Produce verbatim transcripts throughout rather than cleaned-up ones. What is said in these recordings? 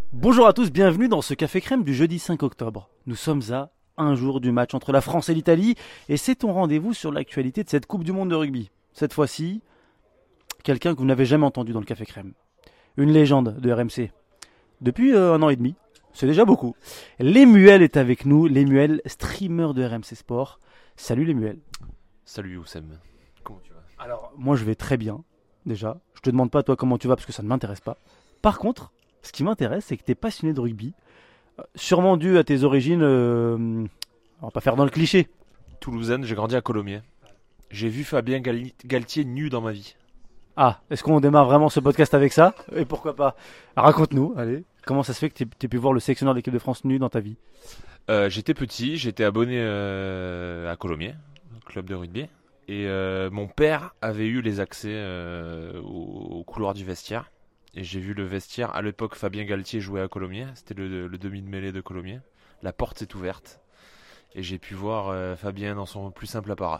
Bonjour à tous, bienvenue dans ce Café Crème du jeudi cinq octobre. Nous sommes à un jour du match entre la France et l'Italie et c'est ton rendez-vous sur l'actualité de cette Coupe du Monde de rugby. Cette fois-ci, quelqu'un que vous n'avez jamais entendu dans le Café Crème. Une légende de R M C. Depuis euh, un an et demi, c'est déjà beaucoup. Lemuel est avec nous, Lemuel, streamer de R M C Sport. Salut Lemuel. Salut Oussem, comment tu vas? Alors, moi je vais très bien, déjà. Je te demande pas toi comment tu vas parce que ça ne m'intéresse pas. Par contre, ce qui m'intéresse, c'est que tu es passionné de rugby. Euh, Sûrement dû à tes origines, euh, on va pas faire dans le cliché. Toulousaine, j'ai grandi à Colomiers. J'ai vu Fabien Gal- Galtier nu dans ma vie. Ah, est-ce qu'on démarre vraiment ce podcast avec ça? Et pourquoi pas? Raconte-nous, allez. Comment ça se fait que tu aies pu voir le sélectionneur de l'équipe de France nu dans ta vie? Euh, j'étais petit, j'étais abonné euh, à Colomiers, club de rugby. Et euh, mon père avait eu les accès euh, au, au couloir du vestiaire. Et j'ai vu le vestiaire. À l'époque, Fabien Galtier jouait à Colomiers. C'était le, le demi de mêlée de Colomiers. La porte s'est ouverte. Et j'ai pu voir euh, Fabien dans son plus simple apparat.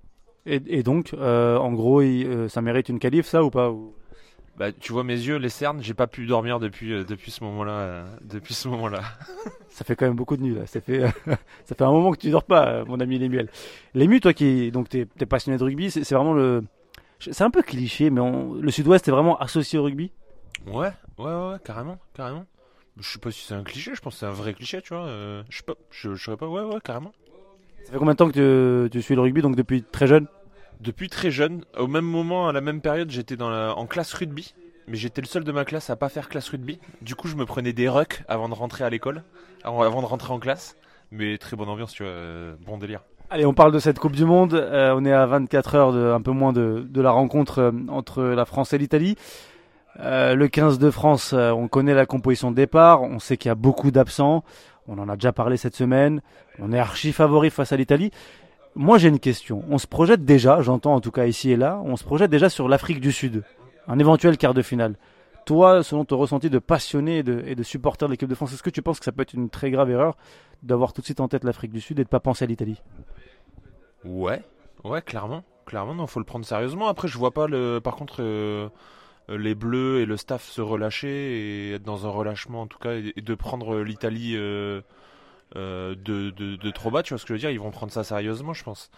Et, et donc, euh, en gros, il- euh, ça mérite une qualif, ça, ou pas? ou- Bah, tu vois mes yeux, les cernes, j'ai pas pu dormir depuis, euh, depuis ce moment-là. euh, depuis ce moment-là. Ça fait quand même beaucoup de nuits, là. Ça fait, ça fait un moment que tu dors pas, euh, mon ami Lemuel. Lému, toi qui donc t'es, t'es passionné de rugby, c'est, c'est vraiment le... C'est un peu cliché, mais on- le Sud-Ouest est vraiment associé au rugby. Ouais, ouais, ouais, ouais, carrément, carrément. Je sais pas si c'est un cliché, je pense que c'est un vrai cliché, tu vois. euh, je sais pas, je, je saurais pas, ouais, ouais, carrément. Ça fait combien de temps que tu, tu suis le rugby, donc depuis très jeune? Depuis très jeune, au même moment, à la même période, j'étais dans la, en classe rugby. Mais j'étais le seul de ma classe à pas faire classe rugby. Du coup, je me prenais des rucks avant de rentrer à l'école, avant, avant de rentrer en classe. Mais très bonne ambiance, tu vois, euh, bon délire. Allez, on parle de cette Coupe du Monde. Euh, on est à vingt-quatre heures, de, un peu moins de, de la rencontre euh, entre la France et l'Italie. Euh, le quinze de France, euh, on connaît la composition de départ. On sait qu'il y a beaucoup d'absents. On en a déjà parlé cette semaine. On est archi favori face à l'Italie. Moi, j'ai une question. On se projette déjà, j'entends en tout cas ici et là, on se projette déjà sur l'Afrique du Sud. Un éventuel quart de finale. Toi, selon ton ressenti de passionné et de, et de supporter de l'équipe de France, est-ce que tu penses que ça peut être une très grave erreur d'avoir tout de suite en tête l'Afrique du Sud et de pas penser à l'Italie? Ouais, ouais, clairement, clairement, non, faut le prendre sérieusement. Après, je vois pas le, par contre, euh, les Bleus et le staff se relâcher et être dans un relâchement en tout cas et, et de prendre l'Italie euh, euh, de, de, de trop bas, tu vois ce que je veux dire, ils vont prendre ça sérieusement, je pense.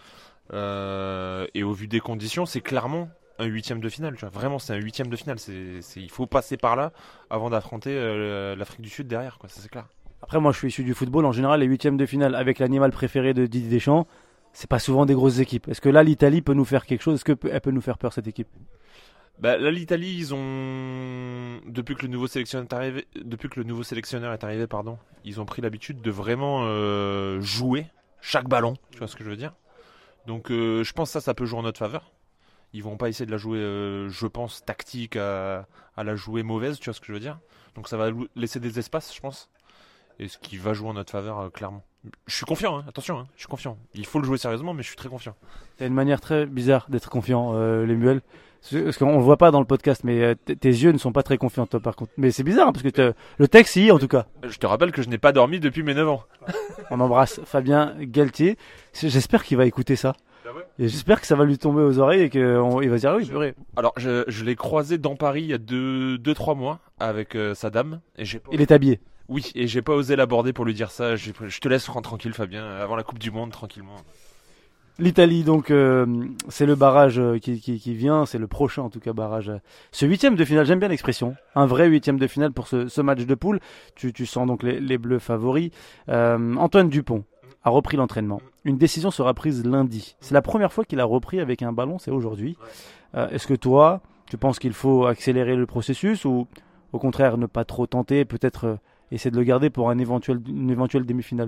Euh, et au vu des conditions, c'est clairement un huitième de finale, tu vois. Vraiment, c'est un huitième de finale. C'est, c'est, il faut passer par là avant d'affronter euh, l'Afrique du Sud derrière, quoi. Ça c'est clair. Après, moi, je suis issu du football. En général, les huitièmes de finale avec l'animal préféré de Didier Deschamps, c'est pas souvent des grosses équipes. Est-ce que là, l'Italie peut nous faire quelque chose? Est-ce qu'elle peut nous faire peur, cette équipe? Bah, là, l'Italie, ils ont depuis que le nouveau sélectionneur est arrivé, depuis que le nouveau sélectionneur est arrivé, pardon, ils ont pris l'habitude de vraiment euh, jouer chaque ballon. Tu vois ce que je veux dire? Donc, euh, je pense que ça, ça peut jouer en notre faveur. Ils vont pas essayer de la jouer, euh, je pense, tactique à, à la jouer mauvaise, tu vois ce que je veux dire. Donc ça va lou- laisser des espaces, je pense. Et ce qui va jouer en notre faveur, euh, clairement. Je suis confiant, hein, attention, hein, je suis confiant. Il faut le jouer sérieusement, mais je suis très confiant. C'est une manière très bizarre d'être confiant, euh, Lemuel. C'est- Parce qu'on le voit pas dans le podcast, mais euh, t- tes yeux ne sont pas très confiants, toi, par contre. Mais c'est bizarre, hein, parce que t'as- le texte, y est, en tout cas. Je te rappelle que je n'ai pas dormi depuis mes neuf ans. On embrasse Fabien Galtier. C'est- J'espère qu'il va écouter ça. Et j'espère que ça va lui tomber aux oreilles et qu'il va se dire, ah oui, purée. Alors, je, je l'ai croisé dans Paris il y a deux, deux trois mois avec euh, sa dame. Et j'ai, Il est habillé. oui, et j'ai pas osé l'aborder pour lui dire ça. J'ai- Je te laisse rentrer tranquille, Fabien, avant la Coupe du Monde, tranquillement. L'Italie, donc, euh, c'est le barrage euh, qui, qui, qui vient, c'est le prochain en tout cas barrage. euh. Ce huitième de finale, j'aime bien l'expression, un vrai huitième de finale pour ce, ce match de poule. Tu, tu sens donc les, les Bleus favoris. Euh, Antoine Dupont a repris l'entraînement. Une décision sera prise lundi. C'est la première fois qu'il a repris avec un ballon, c'est aujourd'hui. Euh, est-ce que toi, tu penses qu'il faut accélérer le processus ou au contraire ne pas trop tenter, peut-être euh, essayer de le garder pour un éventuel, une éventuelle demi-finale?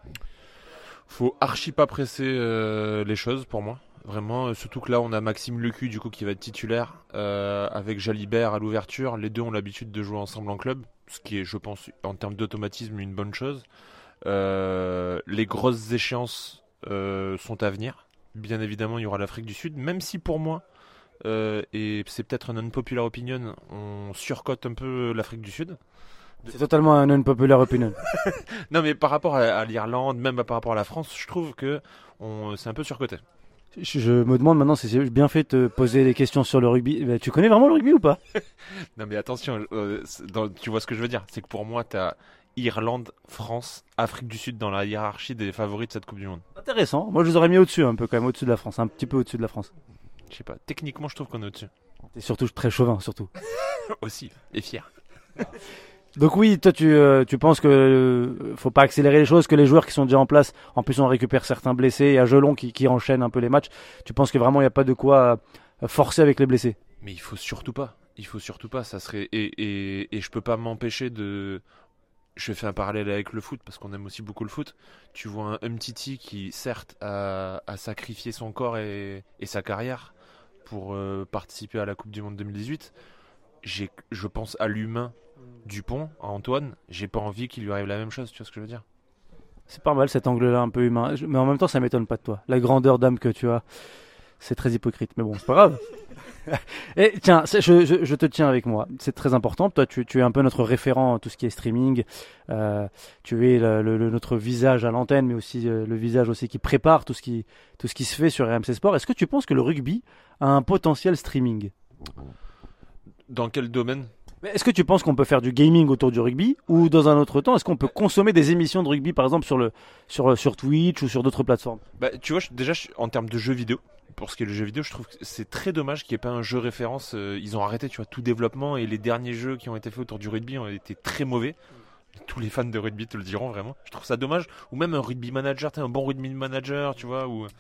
Faut archi pas presser euh, les choses pour moi. Vraiment, euh, surtout que là on a Maxime Lecu du coup qui va être titulaire euh, avec Jalibert à l'ouverture. Les deux ont l'habitude de jouer ensemble en club, ce qui est, je pense, en termes d'automatisme, une bonne chose. Euh, les grosses échéances euh, sont à venir. Bien évidemment, il y aura l'Afrique du Sud, même si pour moi, euh, et c'est peut-être un unpopular opinion, on surcote un peu l'Afrique du Sud. C'est totalement un unpopular opinion. Non, mais par rapport à, à l'Irlande, même par rapport à la France, je trouve que on, c'est un peu surcoté. Je, je me demande maintenant si j'ai bien fait de te poser des questions sur le rugby. Eh ben, tu connais vraiment le rugby ou pas? Non mais attention, euh, dans, tu vois ce que je veux dire. C'est que pour moi, t'as Irlande, France, Afrique du Sud dans la hiérarchie des favoris de cette Coupe du Monde. Intéressant. Moi, je les aurais mis au-dessus, un peu quand même, au-dessus de la France, un petit peu au-dessus de la France. Je sais pas, techniquement, je trouve qu'on est au-dessus. Et surtout très chauvin, surtout. Aussi, et fier. Donc oui, toi tu, euh, tu penses que euh, faut pas accélérer les choses, que les joueurs qui sont déjà en place, en plus on récupère certains blessés, et à Gelon qui, qui enchaîne un peu les matchs, tu penses que vraiment il n'y a pas de quoi euh, forcer avec les blessés? Mais il faut surtout pas. Il faut surtout pas. Ça serait et, et, et je peux pas m'empêcher de. Je fais un parallèle avec le foot parce qu'on aime aussi beaucoup le foot. Tu vois un Umtiti qui certes a, a sacrifié son corps et, et sa carrière pour euh, participer à la Coupe du Monde deux mille dix-huit. J'ai, je pense à l'humain Dupont, à Antoine. J'ai pas envie qu'il lui arrive la même chose. Tu vois ce que je veux dire? C'est pas mal cet angle-là un peu humain, Je- mais en même temps ça m'étonne pas de toi. La grandeur d'âme que tu as, c'est très hypocrite, mais bon, c'est pas grave. Et tiens, c'est- je, je, je te tiens avec moi, c'est très important. Toi, tu, tu es un peu notre référent en tout ce qui est streaming. Euh, tu es le, le- le- notre visage à l'antenne, mais aussi euh, le visage aussi qui prépare tout ce qui, tout ce qui se fait sur R M C Sport. Est-ce que tu penses que le rugby a un potentiel streaming? Dans quel domaine? Mais est-ce que tu penses qu'on peut faire du gaming autour du rugby ou dans un autre temps, est-ce qu'on peut consommer des émissions de rugby par exemple sur, le, sur, sur Twitch ou sur d'autres plateformes? Bah, tu vois, je- déjà je- en termes de jeux vidéo, pour ce qui est le jeu vidéo, je trouve que c'est très dommage qu'il n'y ait pas un jeu référence. euh, ils ont arrêté, tu vois, tout développement et les derniers jeux qui ont été faits autour du rugby ont été très mauvais. Tous les fans de rugby te le diront vraiment. Je trouve ça dommage. Ou même un rugby manager, t'as un bon rugby manager, tu vois. Ou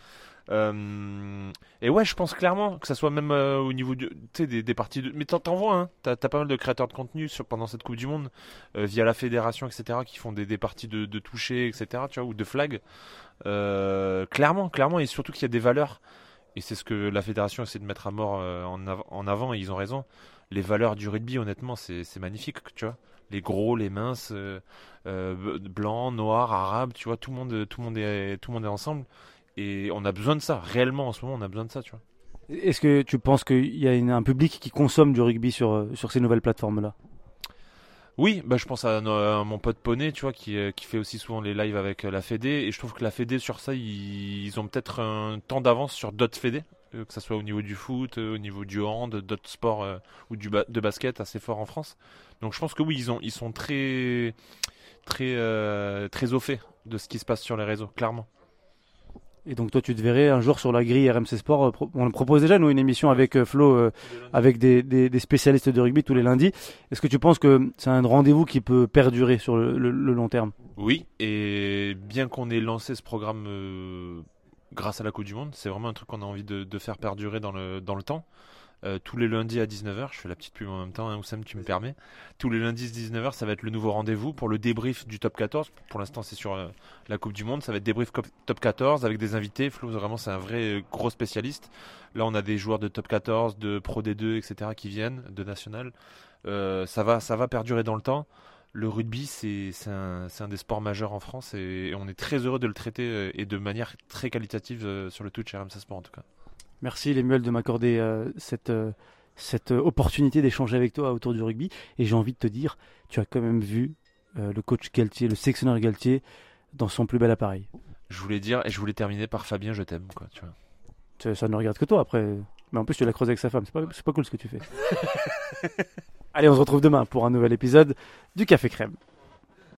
euh, et ouais, je pense clairement que ça soit même euh, au niveau du- tu sais, des, des parties de. Mais t'en, t'en vois, hein. T'as, t'as pas mal de créateurs de contenu sur, pendant cette Coupe du Monde euh, via la fédération, et cetera, qui font des, des parties de, de toucher, et cetera. Tu vois, ou de flag. Euh, clairement, clairement, et surtout qu'il y a des valeurs. Et c'est ce que la fédération essaie de mettre à mort euh, en, av- en avant, et ils ont raison. Les valeurs du rugby, honnêtement, c'est, c'est magnifique, tu vois. Les gros, les minces, euh, euh, blancs, noirs, arabes, tu vois, tout le monde, tout le monde est, tout le monde est ensemble. Et on a besoin de ça, réellement en ce moment, on a besoin de ça, tu vois. Est-ce que tu penses qu'il y a une- un public qui consomme du rugby sur, euh, sur ces nouvelles plateformes-là? Oui, bah je pense à, no- à mon pote Poney, tu vois, qui, euh, qui fait aussi souvent les lives avec euh, la Fédé, et je trouve que la Fédé sur ça, ils, ils ont peut-être un temps d'avance sur d'autres Fédés, euh, que ça soit au niveau du foot, euh, au niveau du hand, d'autres sports euh, ou du ba- de basket assez fort en France. Donc je pense que oui, ils ont, ils sont très, très, euh, très au fait de ce qui se passe sur les réseaux, clairement. Et donc toi tu te verrais un jour sur la grille R M C Sport, euh, pro- on le propose déjà nous une émission avec euh, Flo, euh, avec des, des, des spécialistes de rugby tous les lundis. Est-ce que tu penses que c'est un rendez-vous qui peut perdurer sur le, le- le long terme? Oui, et bien qu'on ait lancé ce programme euh, grâce à la Coupe du Monde, c'est vraiment un truc qu'on a envie de, de faire perdurer dans le, dans le temps. Euh, tous les lundis à dix-neuf heures, je fais la petite pub en même temps, hein, Oussam, tu me permets. Tous les lundis à dix-neuf heures, ça va être le nouveau rendez-vous pour le débrief du top quatorze. Pour l'instant, c'est sur euh, la Coupe du Monde. Ça va être débrief cop- top quatorze avec des invités. Flo, vraiment, c'est un vrai euh, gros spécialiste. Là, on a des joueurs de top quatorze, de Pro D deux, et cetera qui viennent, de National. Euh, ça va, ça va perdurer dans le temps. Le rugby, c'est c'est un, c'est un des sports majeurs en France et, et on est très heureux de le traiter euh, et de manière très qualitative euh, sur le Twitch R M C Sport en tout cas. Merci Lemuel de m'accorder euh, cette, euh, cette euh, opportunité d'échanger avec toi autour du rugby. Et j'ai envie de te dire, tu as quand même vu euh, le coach Galtier, le sélectionneur Galtier, dans son plus bel appareil. Je voulais dire et je voulais terminer par Fabien, je t'aime quoi, tu vois. Ça, ça ne regarde que toi après. Mais en plus tu l'as creusé avec sa femme, c'est pas, c'est pas cool ce que tu fais. Allez, on se retrouve demain pour un nouvel épisode du Café Crème.